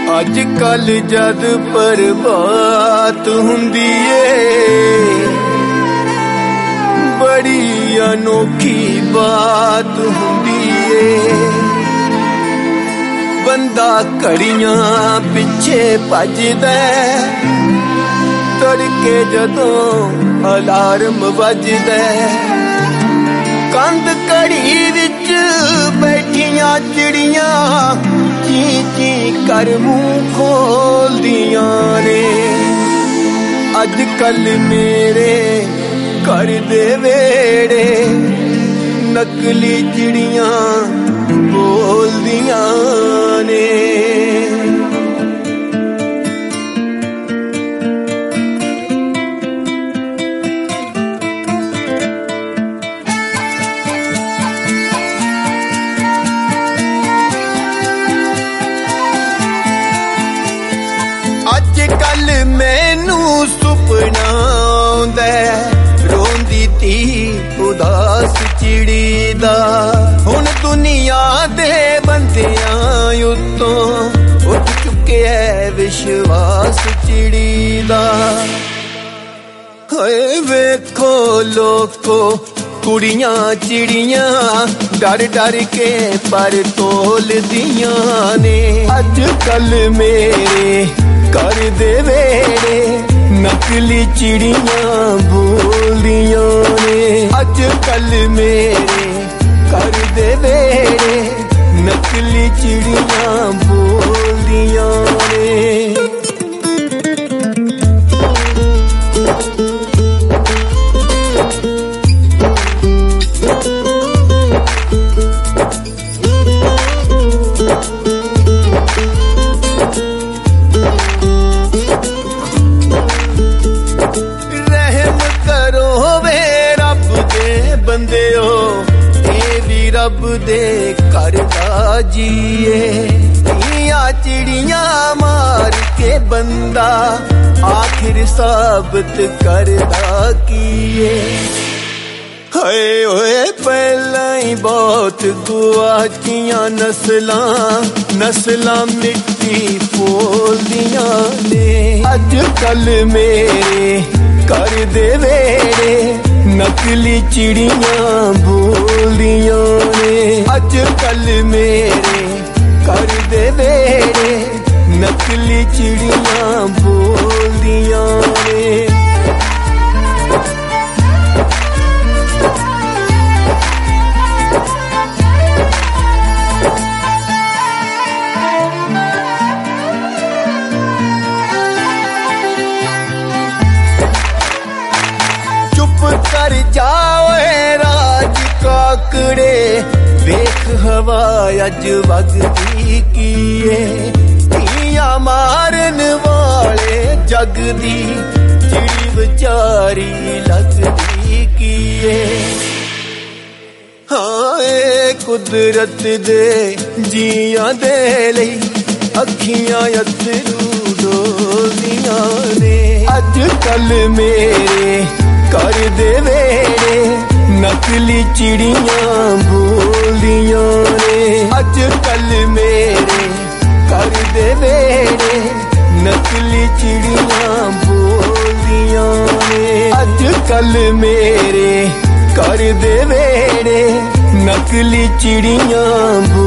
ਅੱਜ ਕੱਲ ਜਦ ਪ੍ਰਭਾਤ ਹੁੰਦੀ ਏ ਬੜੀ ਅਨੋਖੀ ਬਾਤ ਹੁੰਦੀ ਏ। ਬੰਦਾ ਘੜੀਆਂ ਪਿੱਛੇ ਭੱਜਦਾ ਤੜਕੇ ਜਦੋਂ ਅਲਾਰਮ ਵੱਜਦਾ ਕੰਧ ਘੜੀ ਵਿੱਚ ਬੈਠੀਆਂ ਚਿੜੀਆਂ ਚੀ ਚੀ ਕਰ ਮੂੰਹ ਖੋਲਦੀਆਂ ਨੇ। ਅੱਜ ਕੱਲ ਮੇਰੇ ਘਰ ਦੇ ਵੇੜੇ ਨਕਲੀ ਚਿੜੀਆਂ ਬੋਲਦੀਆਂ ਨੇ। ਅੱਜ ਕੱਲ ਮੈਨੂੰ ਸੁਪਨਾ ਆਉਂਦਾ ਰੋਂਦੀ ਧੀ ਉਦਾਸ ਚਿੜੀ ਦਾ। ਹੁਣ ਦੁਨੀਆ ਦੇ ਬੰਦਿਆਂ ਉੱਤੋਂ ਉੱਠ ਚੁੱਕਿਆ ਵਿਸ਼ਵਾਸ ਚਿੜੀ ਦਾ। ਹਾਏ ਵੇਖੋ ਲੋਕੋ ਕੁੜੀਆਂ ਚਿੜੀਆਂ ਡਰ ਡਰ ਕੇ ਪਰ ਤੋਲਦੀਆਂ ਨੇ। ਅੱਜ ਕੱਲ ਮੇਰੇ ਘਰ ਦੇ ਵੇੜੇ ਨਕਲੀ ਚਿੜੀਆਂ ਬੋਲਦੀਆਂ ਨੇ। ਅੱਜ ਕੱਲ ਮੇਰੇ ਘਰ ਦੇ ਵੇੜੇ ਨਕਲੀ ਚਿੜੀਆਂ ਬੋਲਦੀਆਂ ਨੇ। ਬੰਦਿਓ ਇਹ ਵੀ ਰੱਬ ਦੇ ਘਰ ਦਾ ਜੀਏ। ਧੀਆਂ ਚਿੜੀਆਂ ਮਾਰ ਕੇ ਬੰਦਾ ਆਖਿਰ ਸਾਬਤ ਕਰਦਾ ਕੀਏ। ਹਾਏ ਓਏ ਪਹਿਲਾਂ ਹੀ ਬਹੁਤ ਗੁਆਚੀਆਂ ਨਸਲਾਂ ਮਿੱਟੀ ਫੋਲਦੀਆਂ ਨੇ। ਅੱਜ ਕੱਲ ਮੇਰੇ ਘਰ ਦੇ ਵੇੜੇ ਨਕਲੀ ਚਿੜੀਆਂ ਬੋਲਦੀਆਂ ਨੇ। ਅੱਜ ਕੱਲ ਮੇਰੇ ਘਰ ਦੇ ਵੇੜੇ ਨਕਲੀ ਚਿੜੀਆਂ ਬੋਲਦੀਆਂ ਨੇ। ਕਰ ਜਾਓਏ ਰਾਜ ਕਾਕੜੇ ਵੇਖ ਹਵਾ ਅੱਜ ਵਗਦੀ ਕੀਏ। ਧੀਆਂ ਮਾਰਨ ਵਾਲੇ ਜਗ ਦੀ ਚਿੜੀ ਵਿਚਾਰੀ ਲੱਗਦੀ ਕੀਏ। ਹਾਂ ਇਹ ਕੁਦਰਤ ਦੇ ਜੀਆਂ ਦੇ ਲਈ ਅੱਖੀਆਂ ਅੱਥਰੂ ਡੋਲਦੀਆਂ ਨੇ। ਅੱਜ ਕੱਲ ਮੇਰੇ ਘਰ ਦੇ ਵੇੜੇ ਨਕਲੀ ਚਿੜੀਆਂ ਬੋਲਦੀਆਂ ਨੇ। ਅੱਜ ਕੱਲ ਮੇਰੇ ਘਰ ਦੇ ਵੇੜੇ ਨਕਲੀ ਚਿੜੀਆਂ ਬੋਲਦੀਆਂ ਨੇ। ਅੱਜ ਕੱਲ ਮੇਰੇ ਘਰ ਦੇ ਵੇੜੇ ਨਕਲੀ ਚਿੜੀਆਂ